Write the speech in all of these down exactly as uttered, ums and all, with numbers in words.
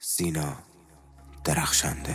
سینا درخشنده.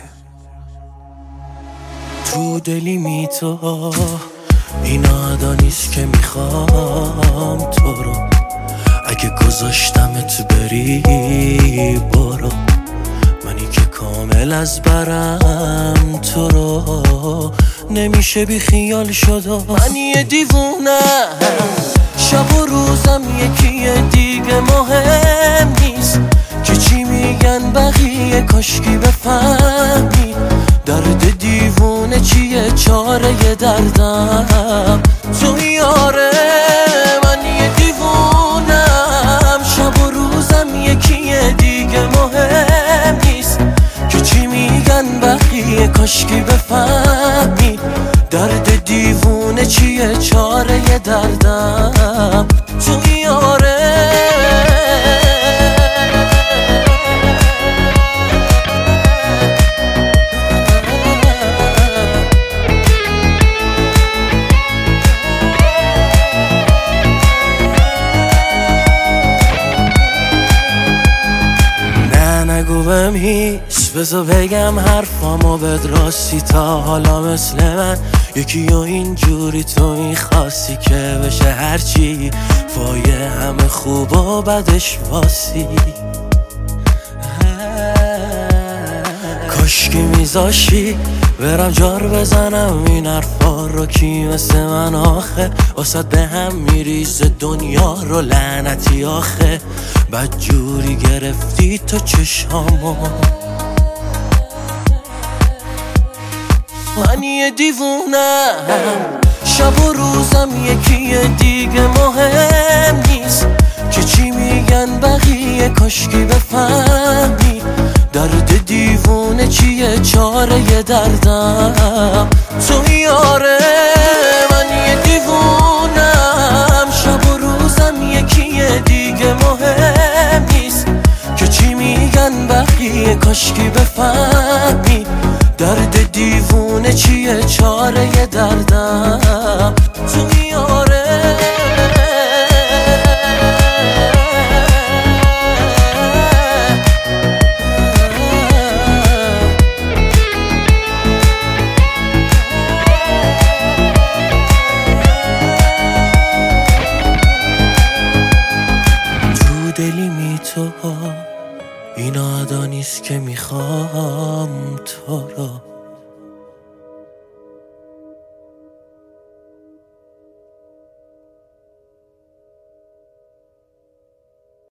تو دلی می تو این عدا نیست که میخوام تو رو، اگه گذاشتمت بری برو، منی که کامل از برم تو رو نمیشه بی خیال شد و من یه دیوونه، شب و روزم یکیه دیگه مهم نیست که چی میگن بقیه، کاشکی بفهمی درد دیوونه چیه، چاره دردم تو یاره. من یه دیوونم، شب و روزم یکیه دیگه مهم نیست که چی میگن بقیه، کاشکی بفهمی درد دیوونه چیه، چاره دردم تو یاره. نگو بهم هیچ، بذار بگم حرفامو بد راستی، تا حالا مثل من یکی و اینجوری تو میخواستی که بشه هرچی وایه همه خوب و بدش واسی. کاشکی میذاشی برم جار بزنم این حرفا رو، کی مثل من آخه واسد به هم میریزه دنیا رو، لعنتی آخه بد جوری گرفتی تو چشامو. من یه دیوونم، شب و روزم یکیه دیگه مهم نیست که چی میگن بقیه، کاشکی بفهمی درد دیوونه چیه، چاره دردم تو یاره. من یه دیوونم، شب و روزم یکیه دیگه مهم نیست که چی میگن بقیه، کاشکی بفهمی درد دیوونه چیه، چاره دردم تو یاره. دلی می تو این عدا نیست که میخوام تو رو،